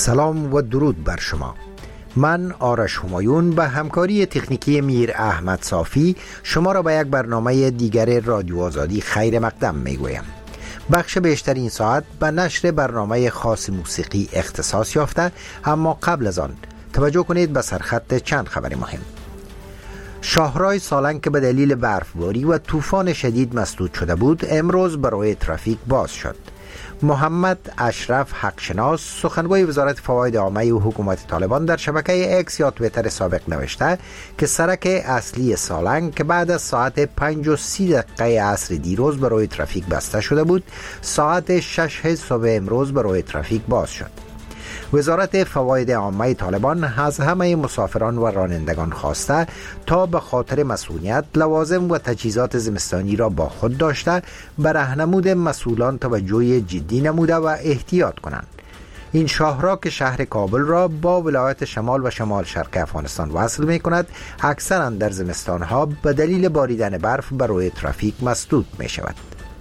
سلام و درود بر شما. من آرش همایون به همکاری تکنیکی میر احمد صافی شما را به یک برنامه دیگر رادیو آزادی خیر مقدم می گویم. بخش بیشتر این ساعت به نشر برنامه خاص موسیقی اختصاص یافته، اما قبل از آن توجه کنید به سرخط چند خبر مهم. شاهراه سالنگ که به دلیل برفباری و طوفان شدید مسدود شده بود امروز برای ترافیک باز شد. محمد اشرف حقشناس سخنگوی وزارت فواید عامه و حکومت طالبان در شبکه اکس یا تویتر سابق نوشته که سرک اصلی سالنگ که بعد از ساعت 5:30 عصر دیروز برای ترافیک بسته شده بود ساعت 6 صبح امروز برای ترافیک باز شد. وزارت فواید عامه طالبان از همه مسافران و رانندگان خواسته تا به خاطر مسئولیت لوازم و تجهیزات زمستانی را با خود داشته به راهنمود مسئولان توجه جدی نموده و احتیاط کنند. این شاهراه که شهر کابل را با ولایت شمال و شمال شرق افغانستان وصل می کند اکثرا در زمستانها به دلیل باریدن برف برای ترافیک مسدود می شود.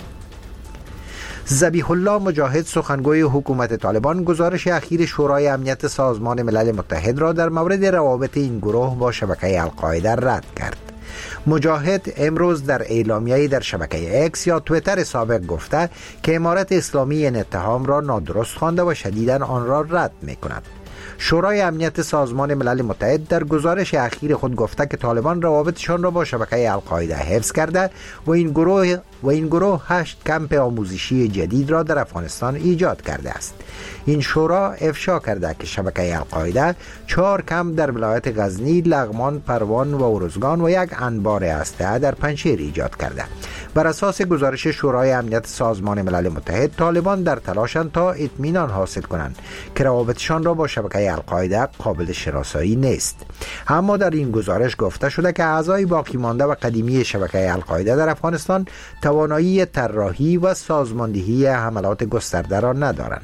ذبیح الله مجاهد سخنگوی حکومت طالبان گزارش اخیر شورای امنیت سازمان ملل متحد را در مورد روابط این گروه با شبکه القاعده رد کرد. مجاهد امروز در اعلامیه‌ای در شبکه اکس یا تویتر سابق گفته که امارت اسلامی این اتهام را نادرست خوانده و شدیداً آن را رد می‌کند. شورای امنیت سازمان ملل متحد در گزارش اخیر خود گفته که طالبان روابطشان را با شبکه القاعده حفظ کرده و این گروه 8 کمپ آموزشی جدید را در افغانستان ایجاد کرده است. این شورا افشا کرده که شبکه القاعده 4 کمپ در ولایت غزنی، لغمان، پروان و ارزگان و یک انبار اسلحه در پنجشیر ایجاد کرده. بر اساس گزارش شورای امنیت سازمان ملل متحد طالبان در تلاشند تا اطمینان حاصل کنند که روابطشان را با شبکه القاعده قابل شناسایی نیست. اما در این گزارش گفته شده که اعضای باقی مانده و قدیمی شبکه القاعده در افغانستان توانایی طراحی و سازماندهی حملات گسترده را ندارند.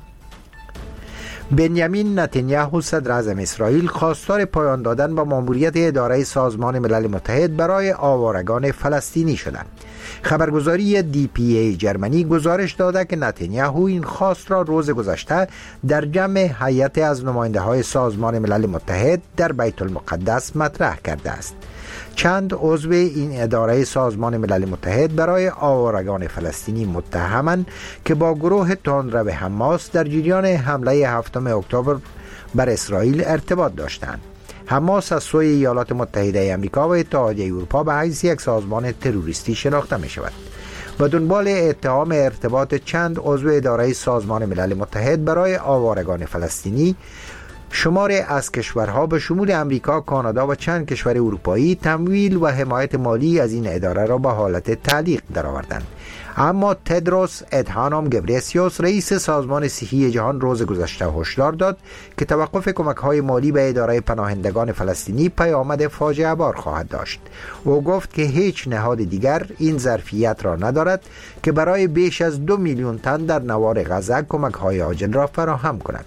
بنیامین نتانیاهو صدر اعظم اسرائیل خواستار پایان دادن به ماموریت اداره سازمان ملل متحد برای آوارگان فلسطینی شدند. خبرگزاری DPA جرمنی گزارش داده که نتانیاهو این خواست را روز گذشته در جمع هیئت از نماینده‌های سازمان ملل متحد در بیت المقدس مطرح کرده است. چند عضو این اداره سازمان ملل متحد برای آوارگان فلسطینی متهمند که با گروه تندرو حماس در جریان حمله 7 اکتبر بر اسرائیل ارتباط داشتند. حماس از سوی ایالات متحده آمریکا و اتحادیه اروپا به حیث یک سازمان تروریستی شناخته می شود. و دنبال اتهام ارتباط چند عضو اداره سازمان ملل متحد برای آوارگان فلسطینی، شماری از کشورها به شمول امریکا، کانادا و چند کشور اروپایی تمویل و حمایت مالی از این اداره را به حالت تعلیق درآوردند. اما تدروس ادهانوم گبریسیوس رئیس سازمان صحی جهان روز گذشته هشدار داد که توقف کمک‌های مالی به اداره پناهندگان فلسطینی پیامد فاجعه بار خواهد داشت. او گفت که هیچ نهاد دیگر این ظرفیت را ندارد که برای بیش از 2 میلیون تن در نوار غزه کمک‌های عاجل را فراهم کند.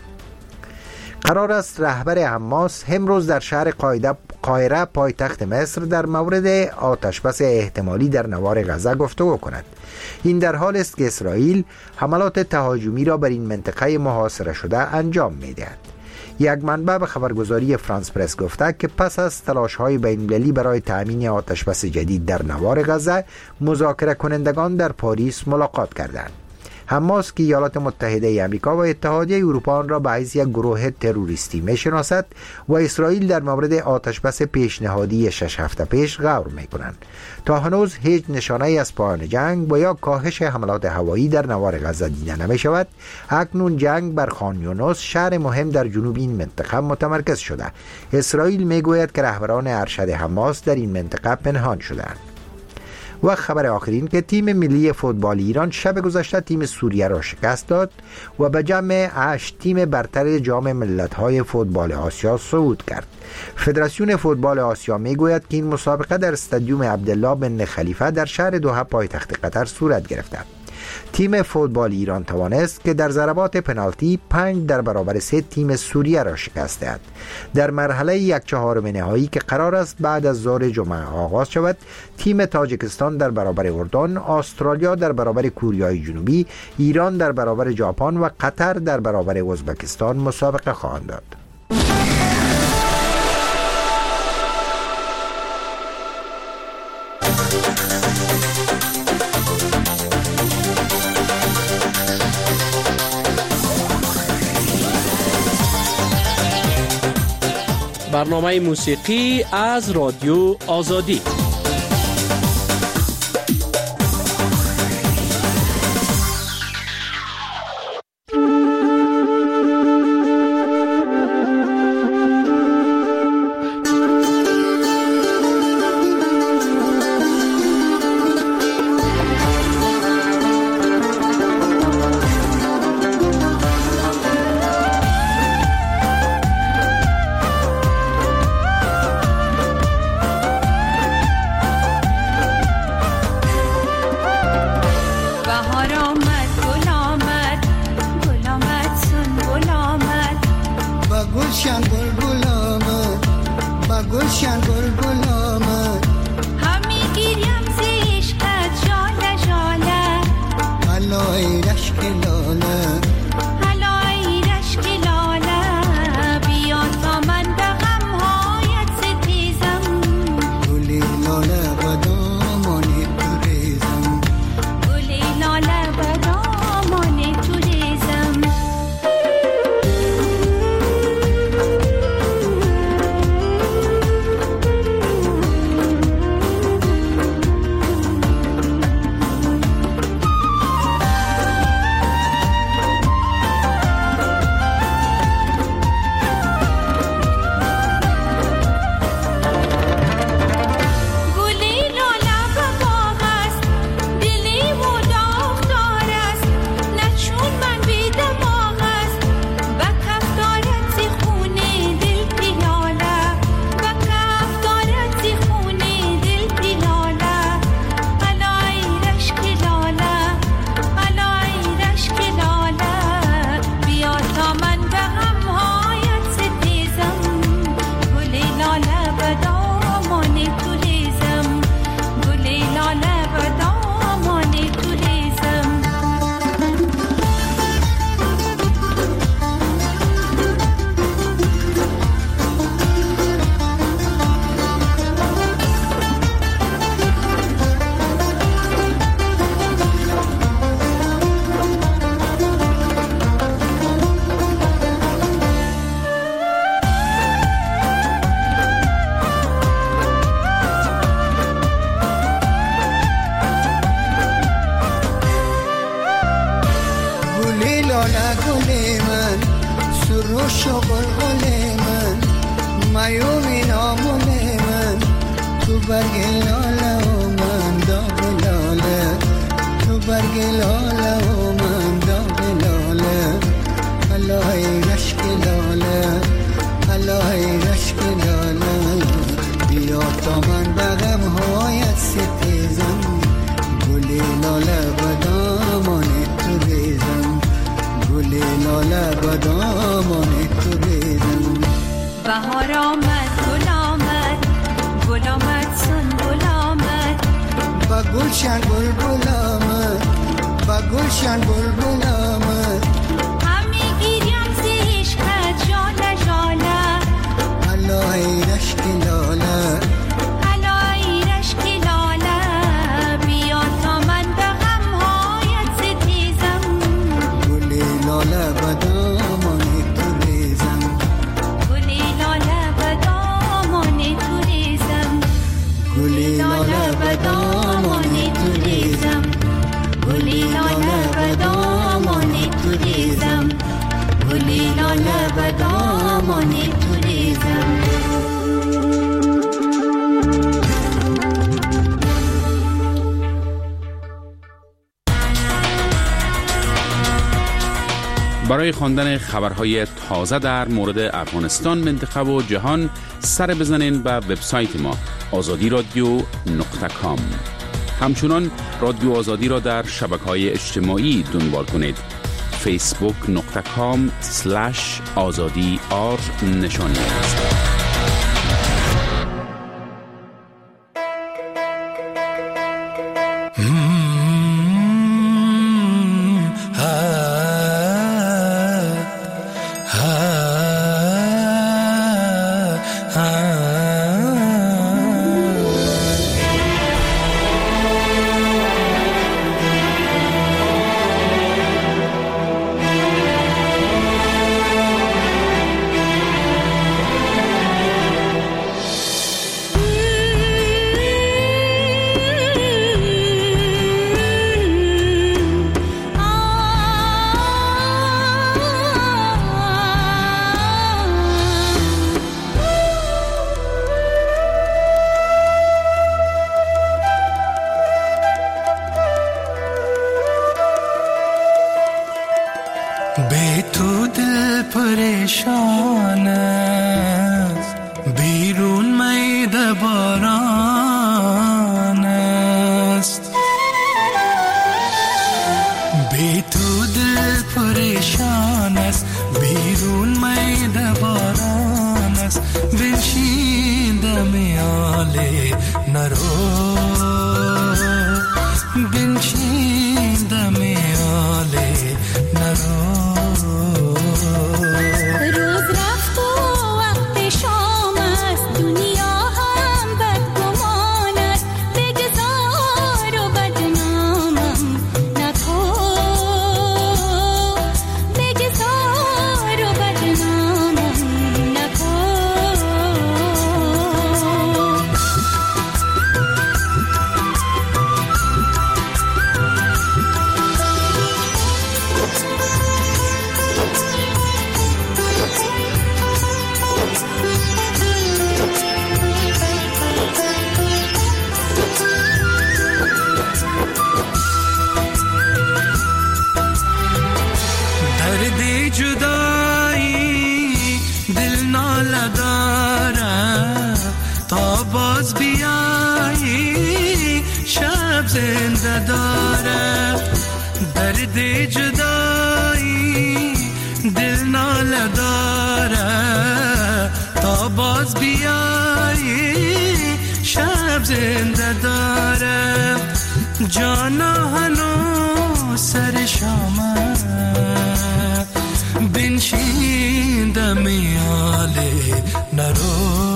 قرار است رهبر حماس امروز در شهر قاهره پایتخت مصر در مورد آتشبس احتمالی در نوار غزه گفتگو کند. این در حال است که اسرائیل حملات تهاجمی را بر این منطقه محاصره شده انجام می‌دهد. یک منبع به خبرگزاری فرانس پرس گفته که پس از تلاش‌های بین‌المللی برای تأمین آتشبس جدید در نوار غزه، مذاکره کنندگان در پاریس ملاقات کردند. حماس که ایالات متحده آمریکا و اتحادیه اروپا آن را به حیث یک گروه تروریستی می‌شناسد و اسرائیل در مورد آتشبس پیشنهادی 6 هفته پیش غور می‌کنند. تا هنوز هیچ نشانه‌ای از پایان جنگ و یا کاهش حملات هوایی در نوار غزه دیده نمی‌شود. اکنون جنگ بر خان یونس، شهر مهم در جنوب این منطقه، متمرکز شده. اسرائیل می‌گوید که رهبران ارشد حماس در این منطقه پنهان شده‌اند. و خبر آخرین که تیم ملی فوتبال ایران شب گذشته تیم سوریه را شکست داد و به جمع 8 تیم برتر جام ملت‌های فوتبال آسیا صعود کرد. فدراسیون فوتبال آسیا میگوید که این مسابقه در استادیوم عبدالله بن خلیفه در شهر دوحه پایتخت قطر صورت گرفته. تیم فوتبال ایران توانست که در ضربات پنالتی 5-3 تیم سوریه را شکست دهد. در مرحله 1/4 نهایی که قرار است بعد از ظهر جمعه آغاز شود، تیم تاجیکستان در برابر اردن، استرالیا در برابر کوریای جنوبی، ایران در برابر ژاپن و قطر در برابر ازبکستان مسابقه خواهند داد. برنامه موسیقی از رادیو آزادی. برای خواندن خبرهای تازه در مورد افغانستان، منطقه و جهان سر بزنین به وبسایت ما azadi radio.com. همچنان رادیو آزادی را در شبکه‌های اجتماعی دنبال کنید. facebook.com/azadi نشانی است. बे तू दिल परेशान بیرون میده باران است بی تو دل پریشان است بیرون میده باران است بنشین میاله نرو بنشین میاله نرو زنده داره درد جدایی دل ناله داره تا باز بیایی شب زنده داره جانا هنو سر شامه بنشین دمیاله نرو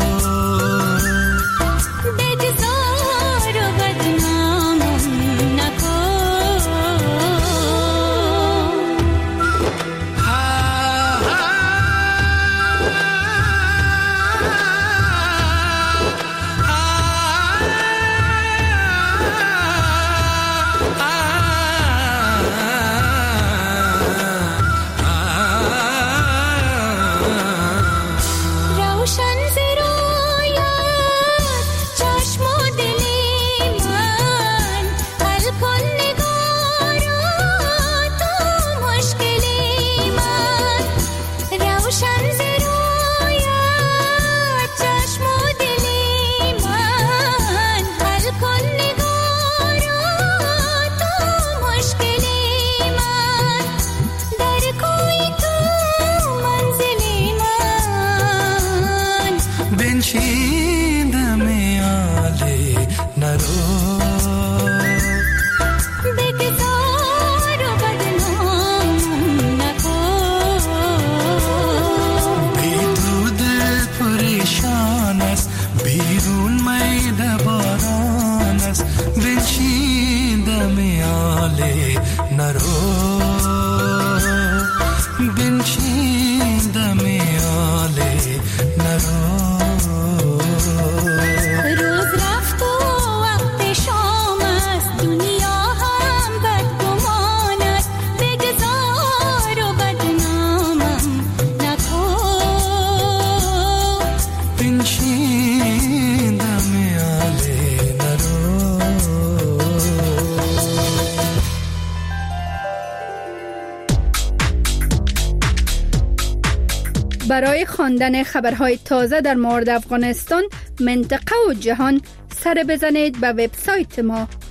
برای خواندن خبرهای تازه در مورد افغانستان، منطقه و جهان سر بزنید به وبسایت ما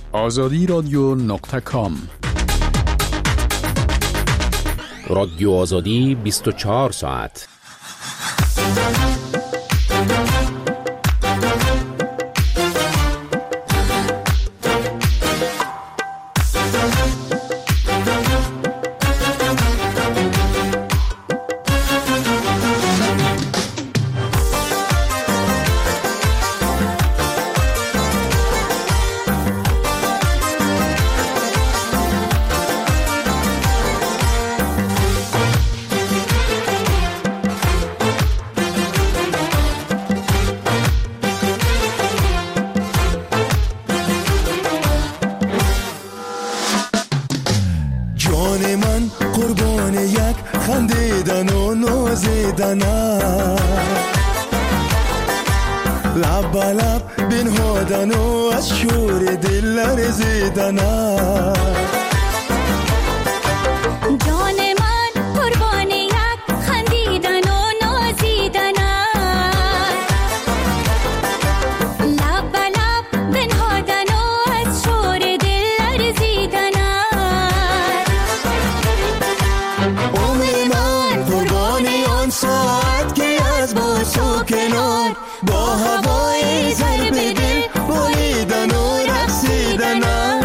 azadiradio.com رادیو آزادی 24 ساعت. لب لب بنهادن و از شور دل لرزیدن جان من قربان یک خندیدن و نازیدن لب لب بنهادن و از شور دل لرزیدن عمر من قربان آن ساعت که از باس و کنار با هوای ضرب دل بالیدن و رقصیدن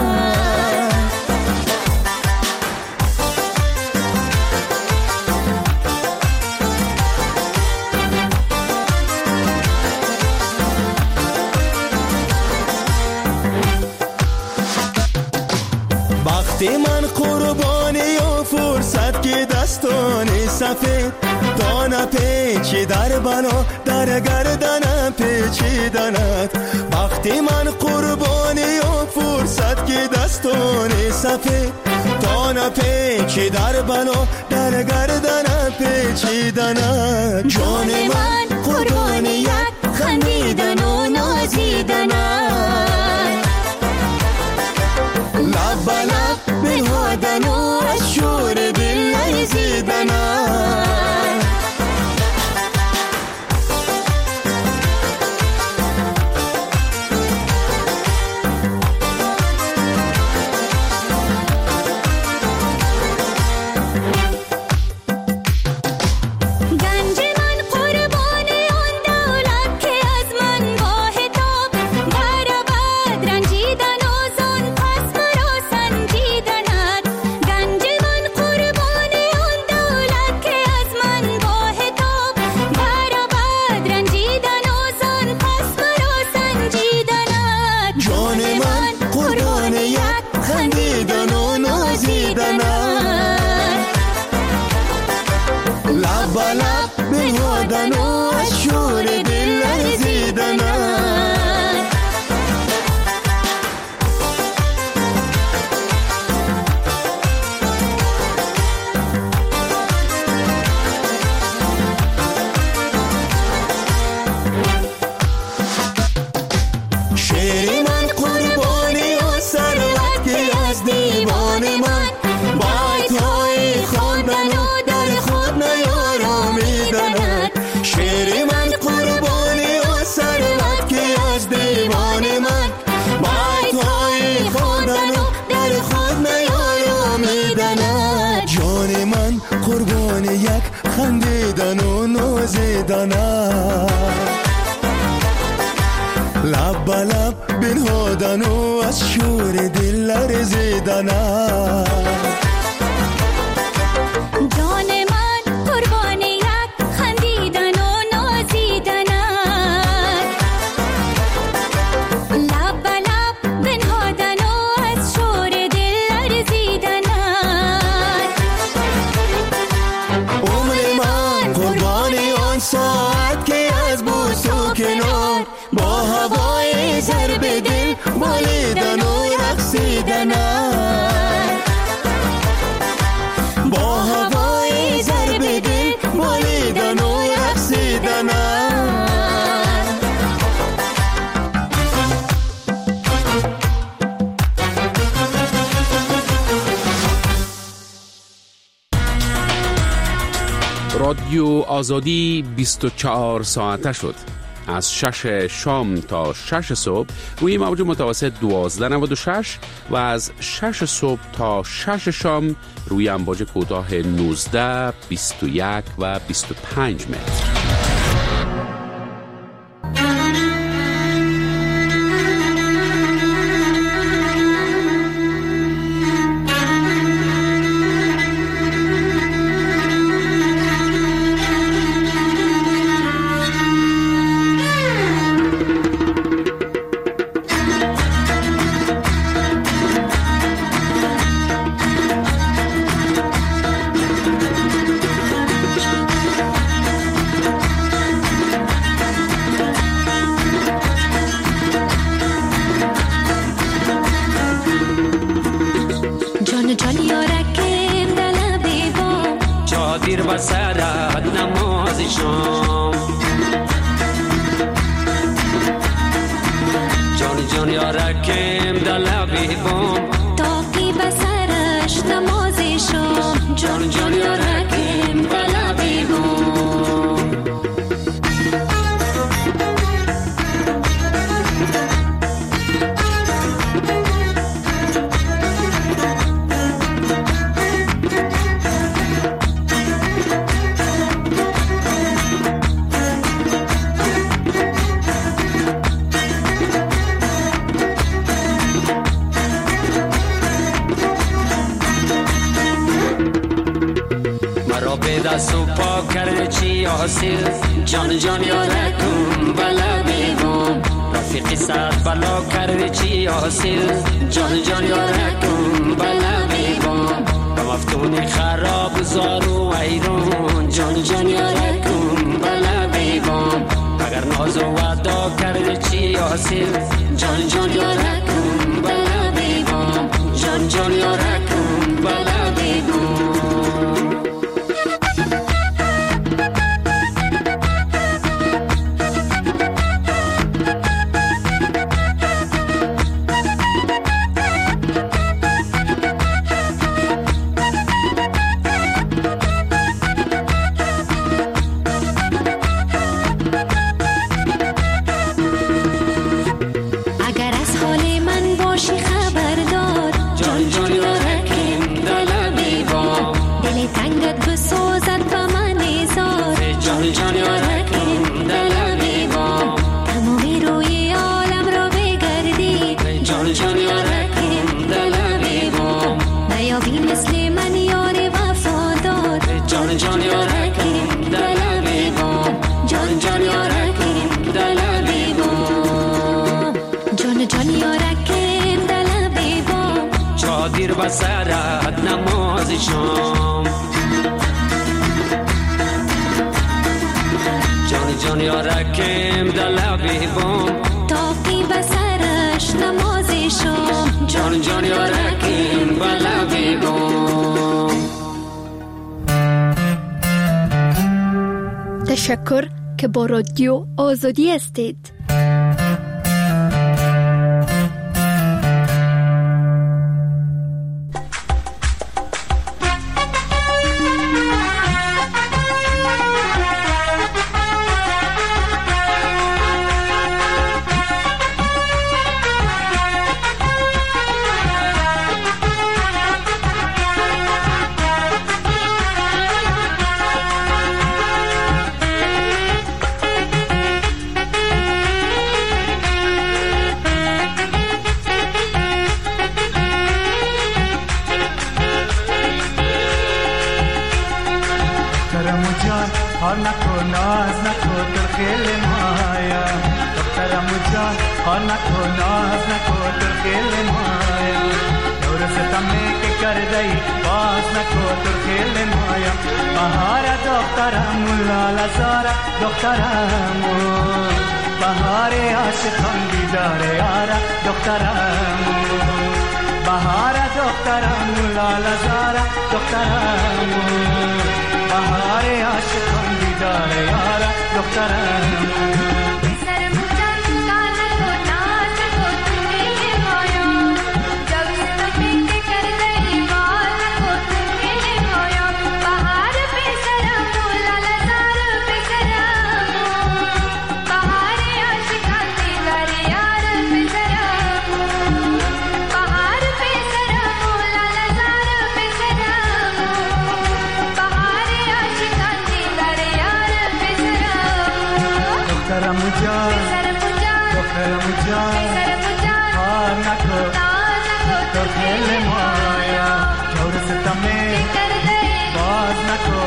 وقتی من قربانی و فرصت که دستان سفید دانه پیچی در بنا در گردنم پیچیدند وقتی من قربانی و فرصت که دستان سفید دانه پیچی در بنا در گردنم پیچیدند جان من قربانی یک خندیدن و نازیدن لب لب بنهادن و از شور دل لرزیدن خندیدن و نازیدن لب لب بنهادن و از شور دل لرزیدن جان من قربان یک خندیدن و نازیدن لب لب بنهادن و از شور دل لرزیدن ساعت که از بوس و کنار با هوای ضرب دل بالیدن و رقصیدن با هوای ضرب دل بالیدن و رقصیدن رادیو آزادی 24 ساعته شد. از 6 شام تا 6 صبح روی موج متوسط 1296 و از 6 صبح تا 6 شام روی امواج کوتاه 19، 21 و 25 متر. دیر و سرت نماز شام جان جان یارکم دلبی بام تاقی بسرش نماز شام جان جان یارکم دلبی بام دست و پا کرده چی حاصل جان جان یارکم بلا بیگم رفیقی سر بلا کرده چی حاصل جان جان یارکم بلا بیگم به مفتونی خراب زارو ایرون جان جان یارکم بلا بیگم اگر ناز و وعدا کرده چی حاصل جان جان یارکم بلا بیگم جان جان یارکم بلا بیگم دیر و سرت نماز شام جان جان یارکم دلبی بام تاقی بسرش نماز شام جان جان یارکم دلبی بام. تشکر که با رادیو آزادی هستید. بهار खेल माया और ستमे बाज नको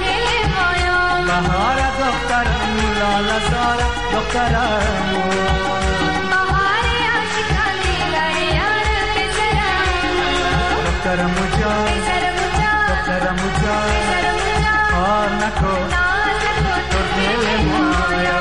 बहारा दफ्तरम लाला सारा दफ्तरम बहारे आशिकानी गए यार बेसरा दफ्तरम जा दफ्तरम जा और नको तो खेल माया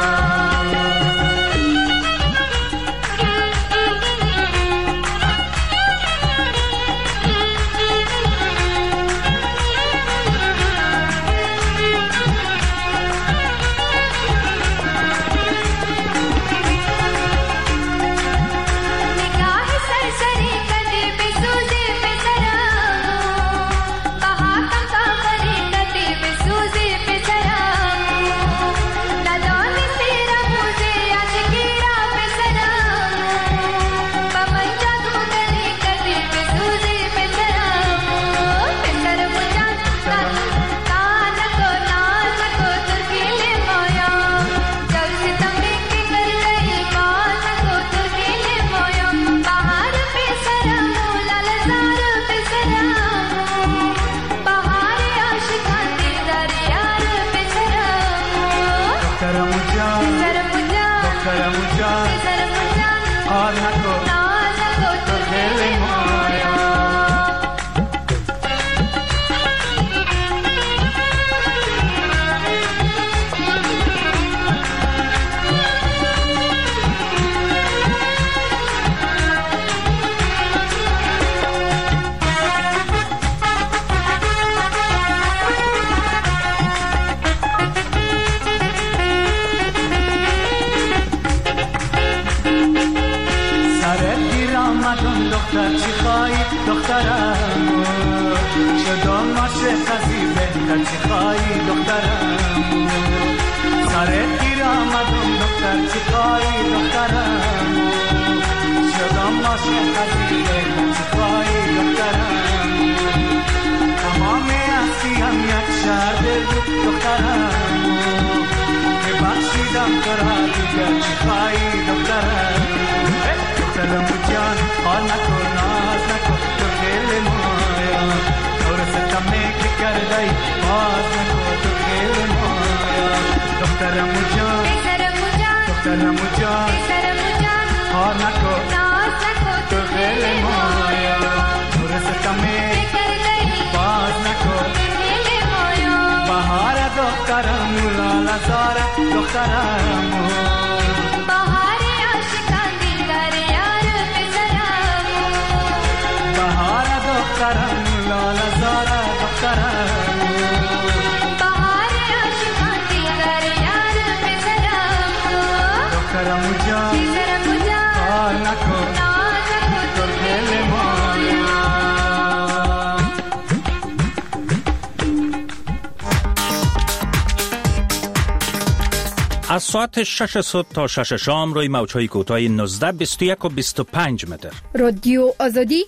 از ساعت 6 صبح تا 6 شام روی موج‌های کوتاه 19 21 و 25 متر. رادیو آزادی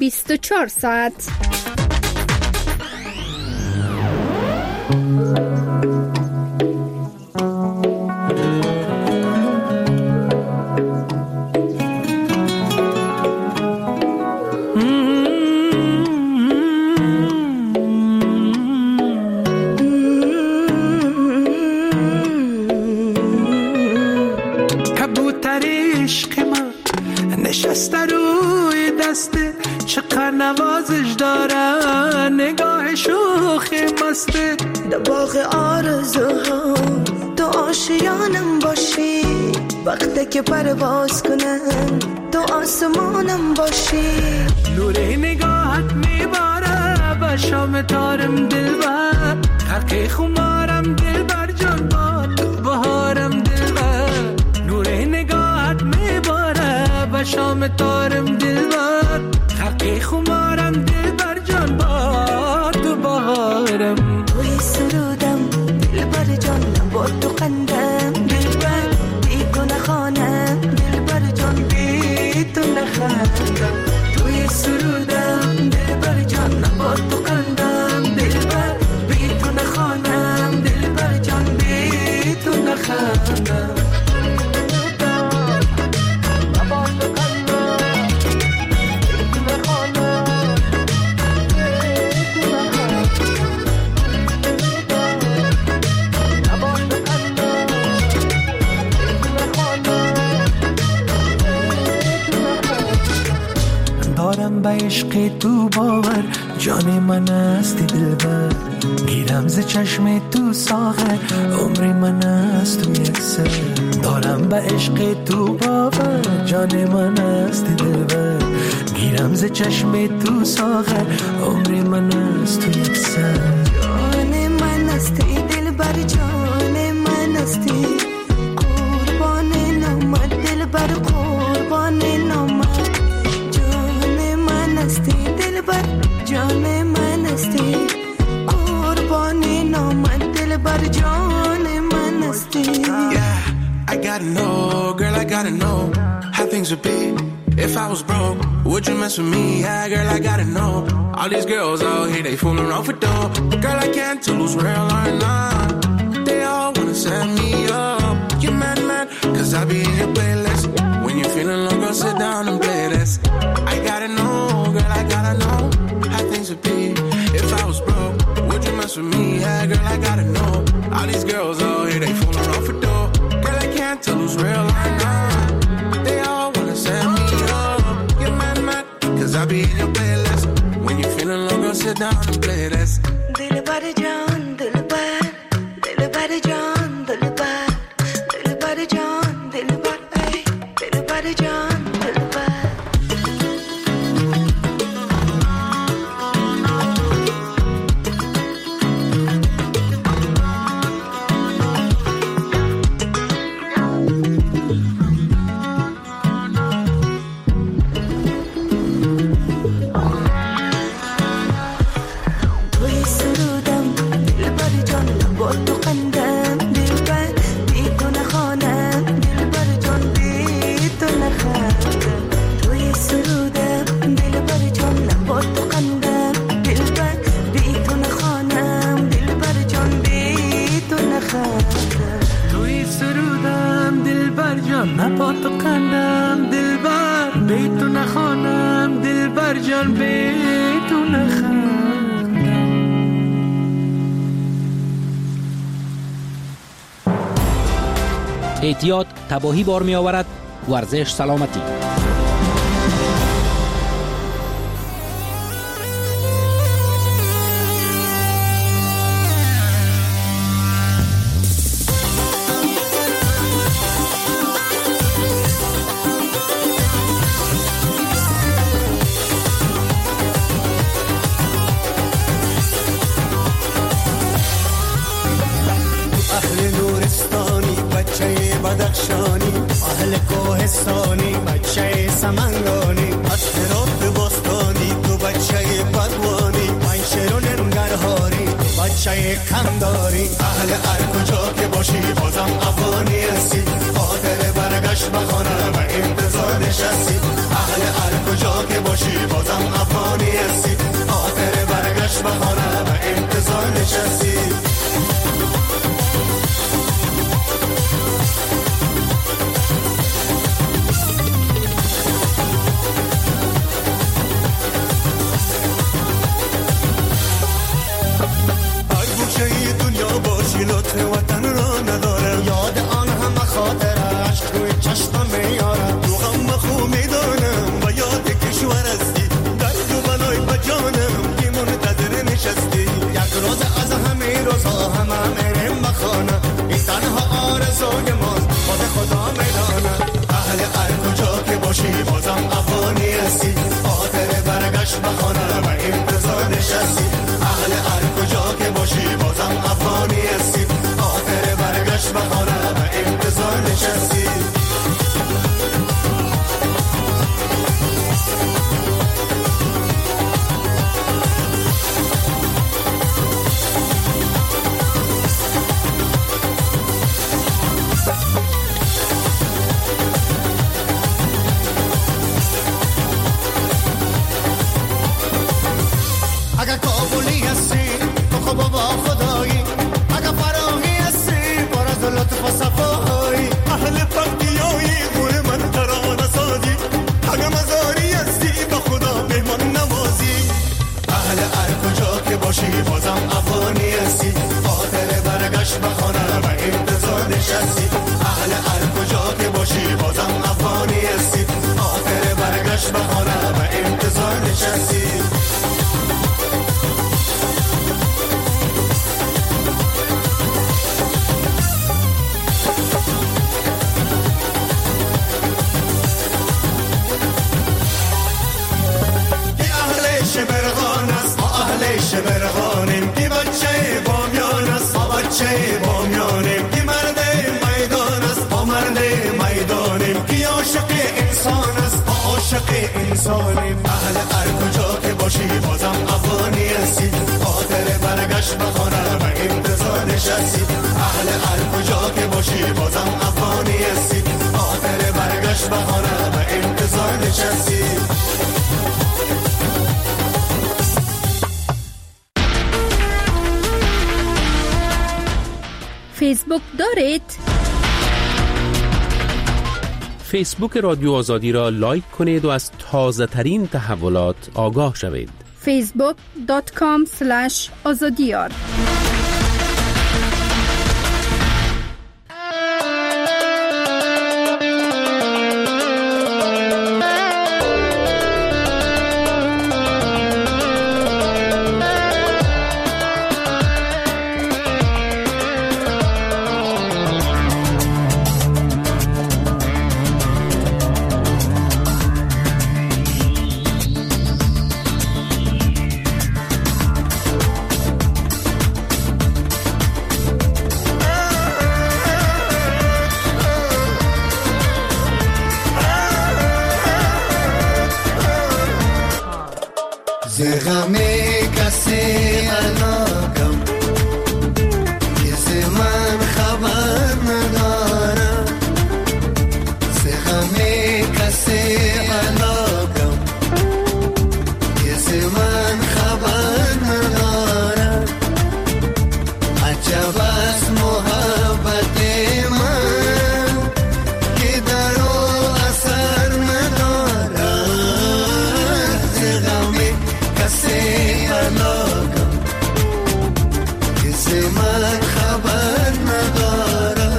24 ساعت. نوازش دارن نگاه شوخ مسته در باغ آرزوها تو آشیانم باشی وقتی که پرواز کنم تو آسمانم باشی نور نگاهت میباره به شام تارم دلبر خرق خمارم دلبر جان با تو بهارم دلبر نور نگاهت میباره به شام تارم دلبر خرق خمارم دلبر جان با تو بهارم توی سرودم دلبر جان با تو قندم دلبر بی تو نخوانم دلبر جان بی تو نخوانم توی سرودم دلبر جان با تو قندم دلبر بی تو نخوانم دلبر جان بی تو نخوانم دارم به عشق تو باور، جان من هستی دلبر، گیرم ز چشم تو ساغر، عمر من هست تو یک سر. دارم به عشق تو باور، جان من هستی دلبر، گیرم ز چشم تو ساغر، عمر من هست تو یک سر. جان من هستی دلبر، جان من هستی، قربان نامت دلبر، قربان نامت. جان من هستی دلبر، جان من هستی، قربان نامت دلبر، جان من هستی. I gotta know, girl, I gotta know how things would be if I was broke. Would you mess with me? Yeah, girl, I gotta know. All these girls out here, they fooling around for dough. Girl, I can't tell who's real or not. They all wanna set me up. You mad, cause I be in your playlist. When you're feeling low, girl, sit down and play this. I gotta know, girl, I gotta know how things would be if I was broke. Would you mess with me? Yeah, girl, I gotta know. All these girls out here, they fooling around for dough. Can't tell who's real or not. They all wanna set me up. You're mad, cause I be in your playlist. When you're feeling low, girl, sit down and play this. Dilbar John, Dilbar, Dilbar John, Dilbar, Dilbar John, Dilbar, ay, Dilbar John, Dilbar. نپات و قندم دلبر، بیتو نخوانم دلبر جان، بیتو نخوانم. احتیاط تباهی بار می آورد. ورزش سلامتی. بدخشانی، اهل کوهستانی، بچه سمنگانی، از هرات بستانی، تو بچه بدوانی، منشر و ننگرهاری، بچه کمداری، اهل هر کجا که باشی بازم افغانی هستی، خاطر برگشت بخانه و انتظار نشستی، اهل هر کجا که باشی بازم افغانی هستی، خاطر برگشت بخانه و انتظار نشستی. لطف وطن را ندارم، یاد آن همه خاطر عشق روی چشمم میارم، تو غم خو میدانم و یاد کشور هستی، درد و بلای بجانم که منتظر نشستی، یک روز از همه روزها همه میرم بخانه، این تنها آرزوی ماست خود خدا میدانم، اهل هر کجا که باشی بازم افغانی هستی، خاطر برگشت بخانه و انتظار نشستی، اهل هر کجا که باشی بازم افغانی هستی، خاطر برگشت بخانه و انتظار نشستی. نشستی. شبرغان است ما اهل شبرغانیم کی بچه بامیان است ما بچه بامیانیم کی مرد میدان است ما مرد میدانیم کی عاشق انسان است ما عاشق انسانیم. اهل هر کجا که باشی بازم افغانی هستی، خاطر برگشت به خانه به انتظار نشستی. اهل هر کجا که باشی بازم افغانی هستی، خاطر برگشت به خانه به انتظار نشستی. فیسبوک دارید؟ فیسبوک رادیو آزادی را لایک کنید و از تازه ترین تحولات آگاه شوید. facebook.com/azadiyar. غمی کسی علاقم کسی من خبر ندارم. غمی کسی علاقم کسی من خبر ندارم. عجب از محبت من که در او اثر ندارم. غمی کسی علاقم کسی من خبر ندارم.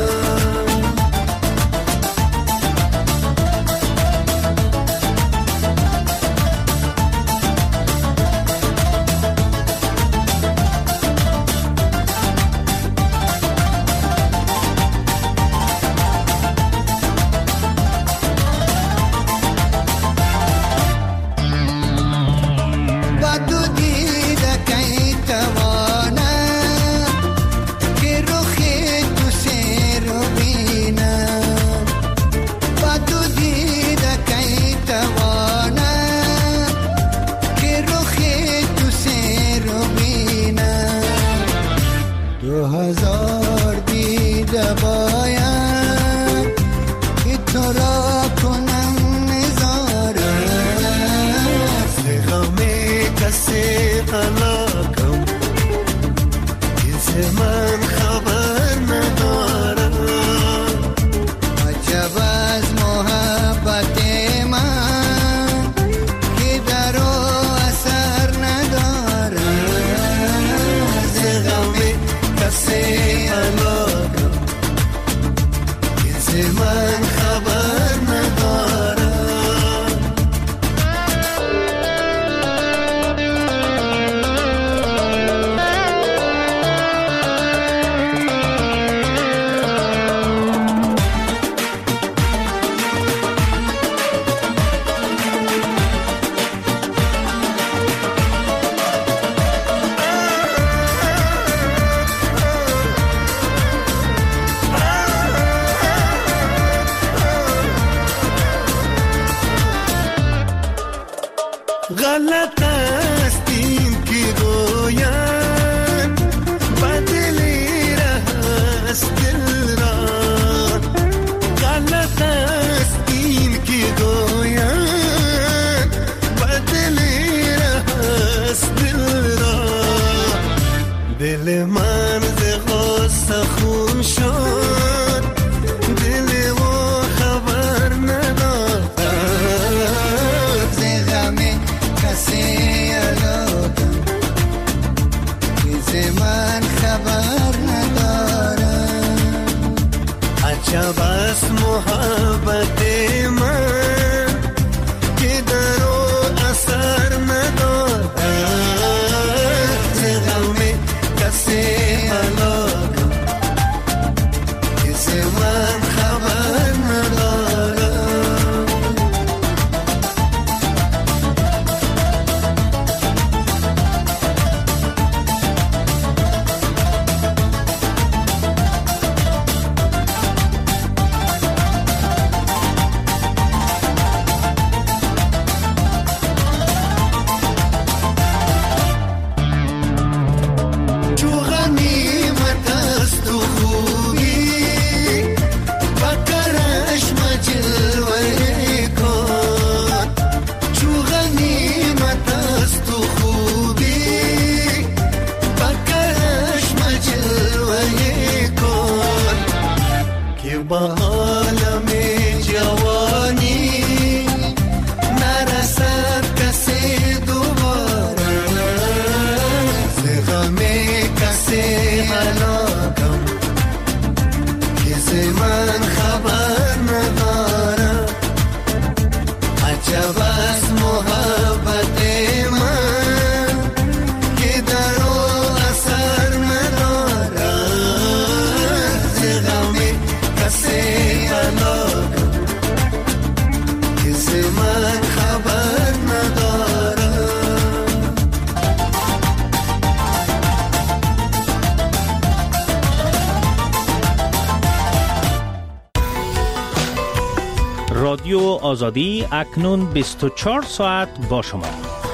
غلط است این که گویم بدلی است دل را. غلط است این که گویم بدلی است دل را. دل من ز غصه خون شد، دل و خبر ندارد. ز غم کسی علاقم کسی من خبر ندارم. عجب است محبت من که در او اثر آزادی اکنون 24 ساعت با شما.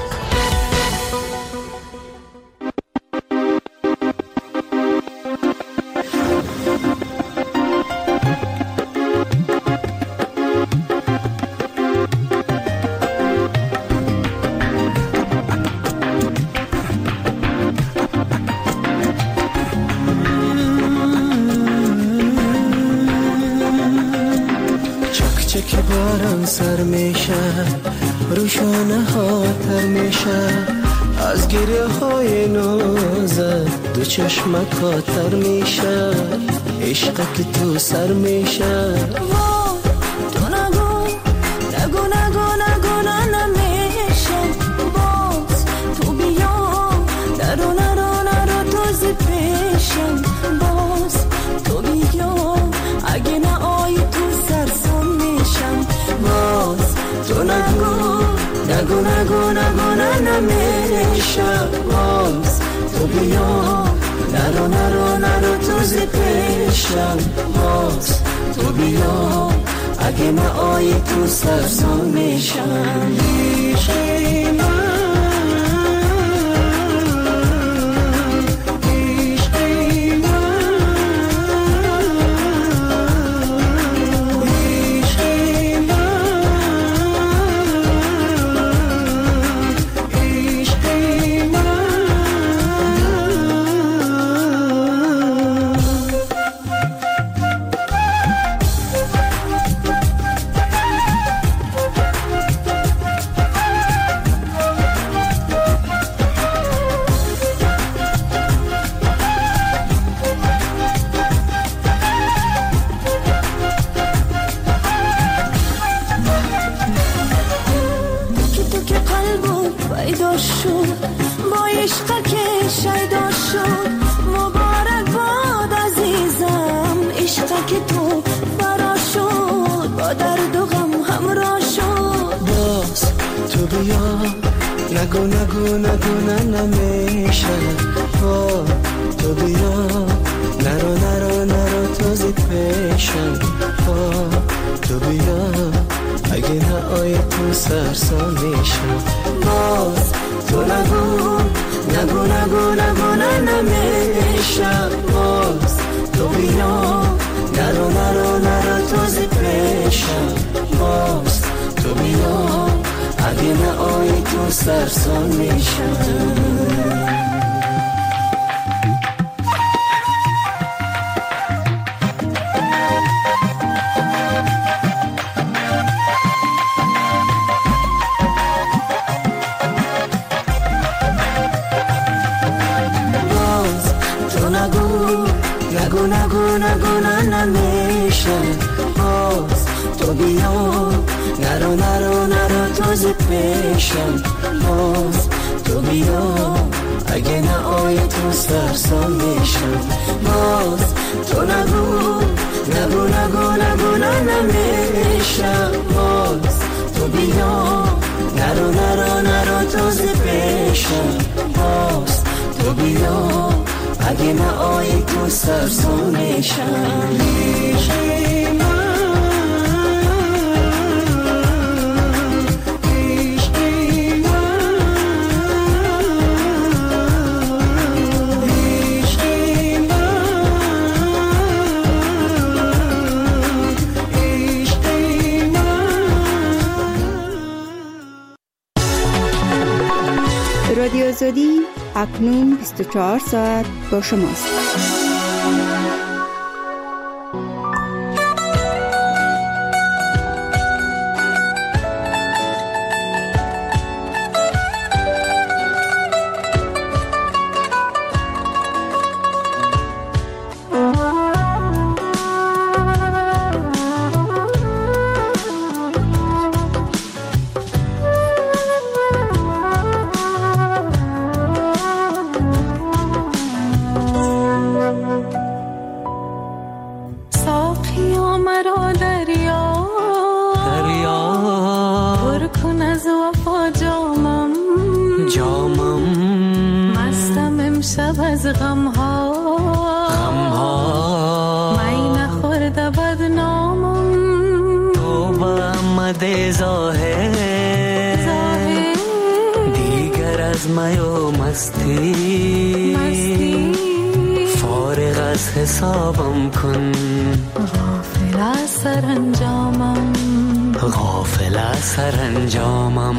که باران سر میشه روشانه ها تر میشه از گریه های نازت دو چشمک ها تر میشه عشق که تو سر میشه تو نگو نگو نگو نگو نمیشه باز تو بیا نرو نرو نرو توزی پیشم باز تو بیا اگه نه آی تو سرسان میشم باز تو نگو نگو نگو نگو نمیشه باز تو بیا نرو نرو نرو توزی پیشم باز تو بیا اگه نه آی تو سرسان میشم عشقی من نگو نگو نگو نمیشه تو بیا نرو نرو نرو توزی پیشم تو بیا اگه نه آی تو سرسان میشم باز تو نگو نگو نگو نگو نمیشه باز تو بیا نرو نرو نرو توزی پیشم باز تو بیا اگه نه آی تو سرسان میشم باز تو نگو نگو نگو نگو نمیشه باز تو بیا نرو نرو نرو توزی پیشم باز تو بیا اگه نه آی تو سرسان میشم باز تو نگو نگو نگو نگو نمیشه باز تو بیا نرو نرو نرو توزی پیشم باز تو بیا اگه نه آی تو سرسان میشم عشقی من رادیو آزادی اکنون 24 ساعت با شماست. از می و مستی فارغ از حسابم کن غافل از سرانجامم غافل از سرانجامم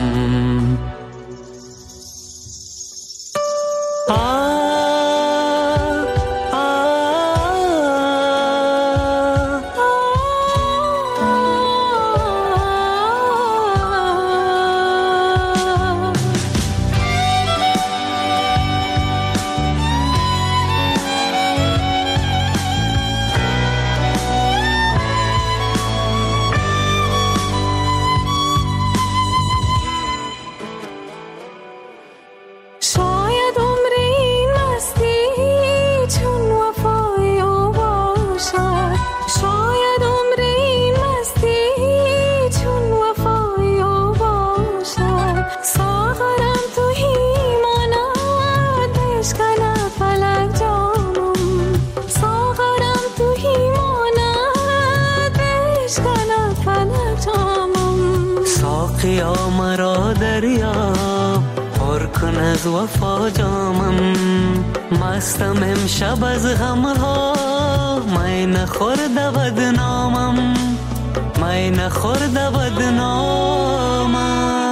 ساقیا مرا دریاب پر کن از وفا جامم مستم امشب از غمها می نخورده بدنامم می نخورده بدنامم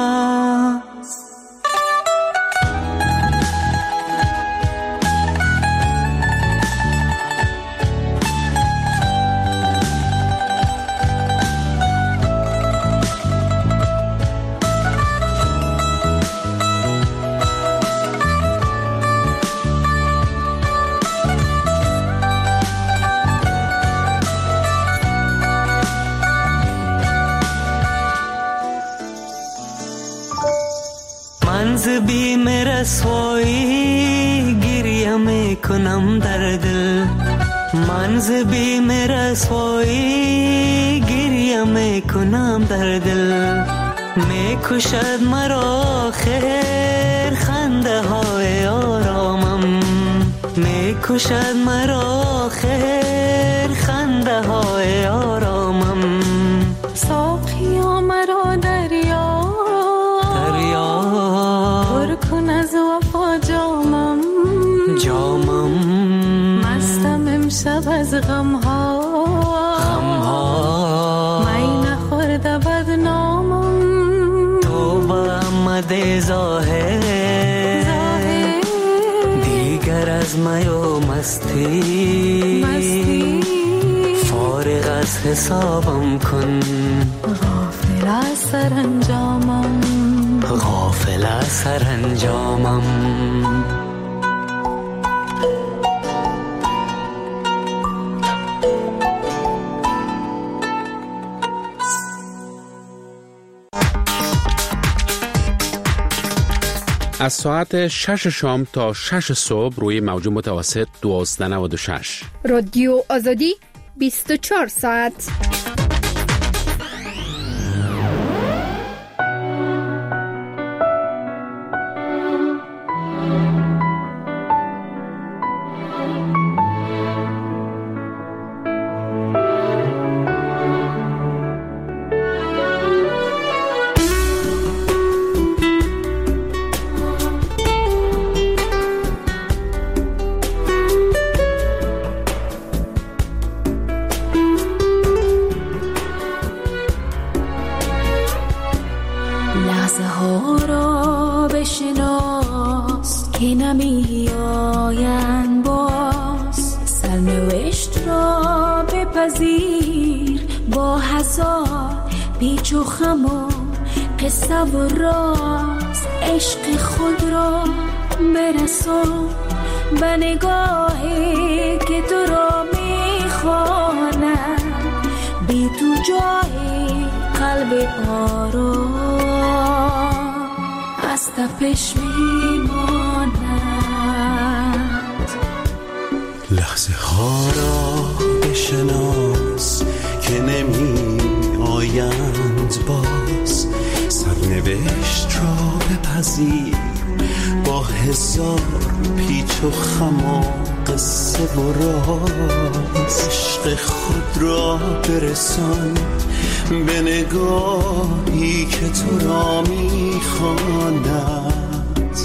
منز بیم رسوایی گریه میکنم در دل منز بیم رسوایی گریه میکنم در دل میکشد مرا خیر خنده های آرامم میکشد مرا خیر خنده های آرامم ساقیا مرا دریا پر کن از وفا جامم جامم مستم امشب از غمها می نخورده بدنامم تو با آمده ظاهر دیگر از می و مستی فارغ از حسابم کن غافل از سرانجامم غافل از سرانجامم از ساعت 6 شام تا 6 صبح روی موج متوسط 1296 رادیو آزادی 24 ساعت. که نمی آیند باز سرنوشت را بپذیر با هزار پیچ و خم و قصه و راز عشق خود را برسان به نگاهی که تو را می خواند بی تو جای قلب آرام از تپش می ماند. لحظه ها را بشناس که نمی آیند باز سرنوشت را بپذیر با هزار پیچ و خم و قصه و راز عشق خود را برسان به نگاهی که تو را می‌خواند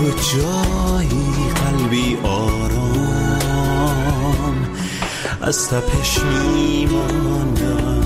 تو جایی قلبی آرام از تپش میماند.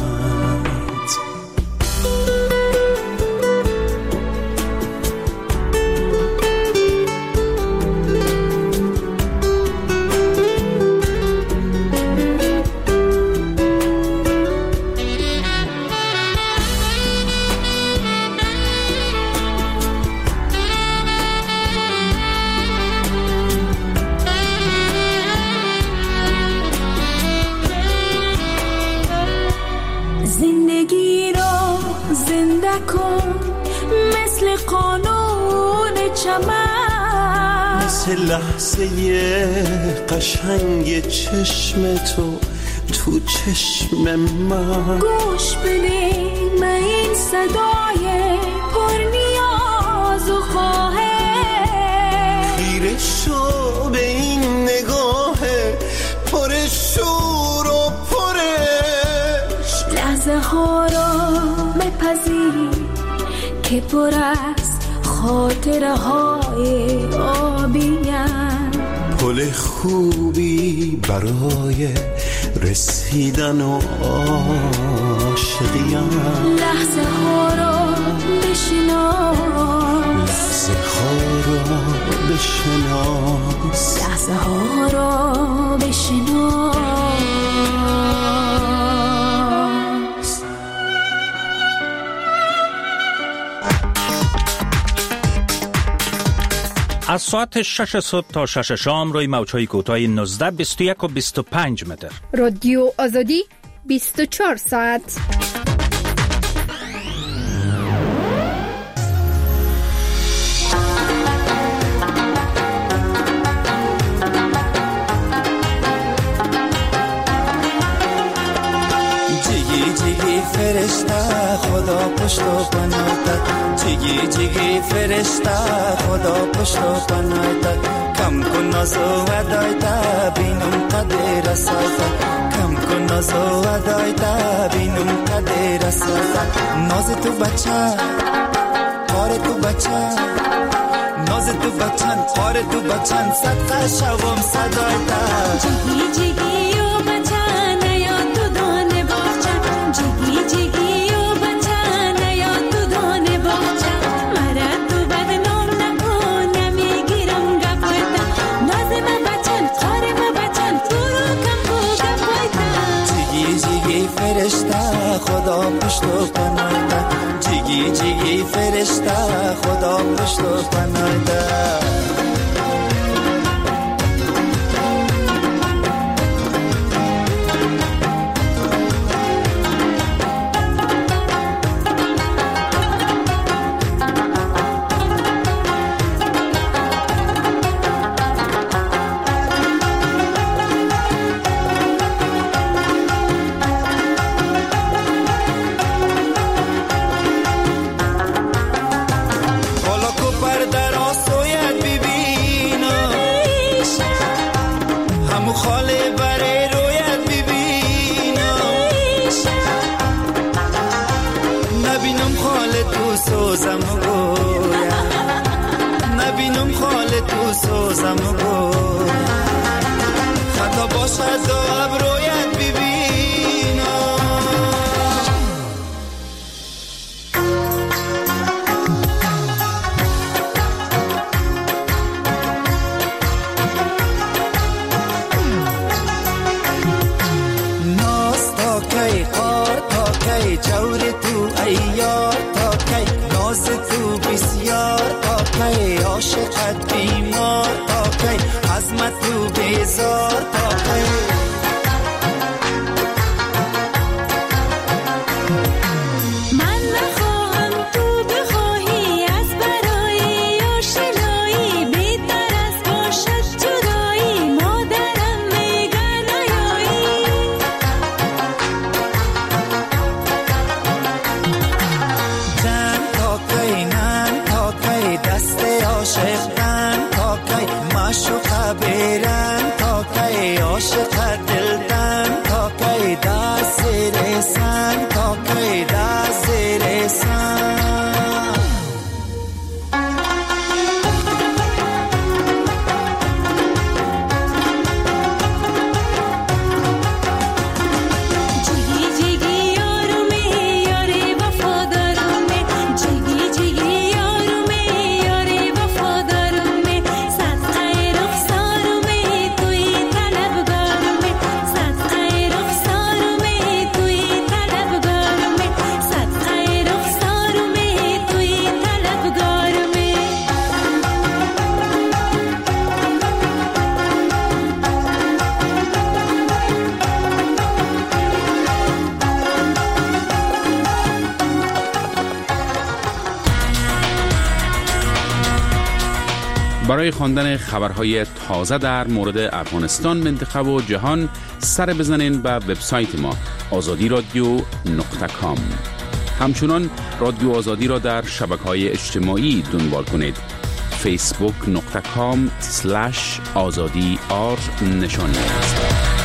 زندگی رو زنده کن مثل قانون چمن، مثل لحظه قشنگ چشم تو چشم من. گوش بده من این صدای پر نیاز و خواهش، خیره شو به این نگاه پر شور و پرش. لحظه ها را بپذیر که پر از خاطره های آبیم، پل خوبی برای رسیدن و عاشقیم. لحظه ها را بشناس، لحظه ها را بشناس، لحظه ها را بشناس. از ساعت 6 صبح تا 6 شام روی موج‌های کوتاه 19، 21 و 25 متر. رادیو آزادی 24 ساعت. فرشته خدا پشت و پناهت، جیگی جیگی فرشته خدا پشت و پناهت. کم کن ناز و ودایت بینم قدر رسالت، کم کن ناز و ودایت بینم قدر رسالت. ناز تو بچه کار تو بچه، ناز تو بچن کار تو بچن، صدقه شوم صدایت. جیگی جیگی و بچه نیا تو دانه باچه، جیگی جیگی و بچه نیا تو دانه باچه. مرا تو بدنام نکن نمیگیرم گفایتا، ناز ما بچن کار ما بچن تو رو کم کو گفایتا. جیگی جیگی فرشته خدا پشت و پناهت، جیگی جیگی فرشته خدا پشت و پناهت. نبینم خال تو سوزم گو، خطا باشد و ابرویت ببینم. ناز تا کی قار تا کی جور تو ایار تا کی، ناز تو بسیار تا کی عاشقت بیمار تا کی، عظمت تو بیزار تا کی. من نخواهم تو بخواهی از برای آشنایی، بهتر از باشد جدایی مادرم میگه نیایی. جن تا کی نن تا کی دست عاشق تن تا کی، معشوقه بیرن تا کی عاشق دلتن تا کی، دست زیر سن تا کی دست زیر سن. برای خواندن خبرهای تازه در مورد افغانستان، منطقه و جهان سر بزنین به وبسایت ما azadiradio.com. همچنان رادیو آزادی را در شبکه‌های اجتماعی دنبال کنید. facebook.com/azadi نشانی است.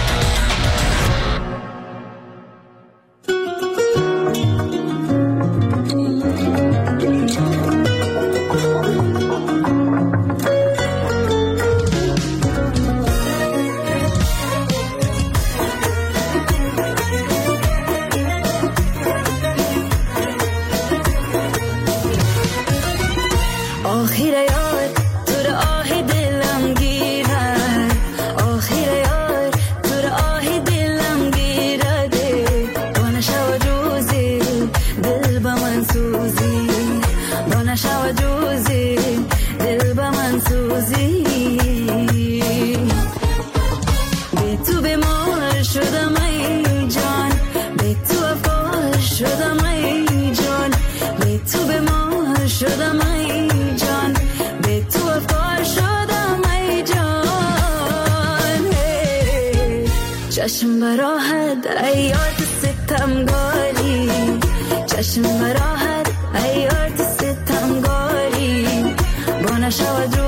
چشم براحت ایات ستمگاری، چشم براحت ایات ستمگاری، با نشود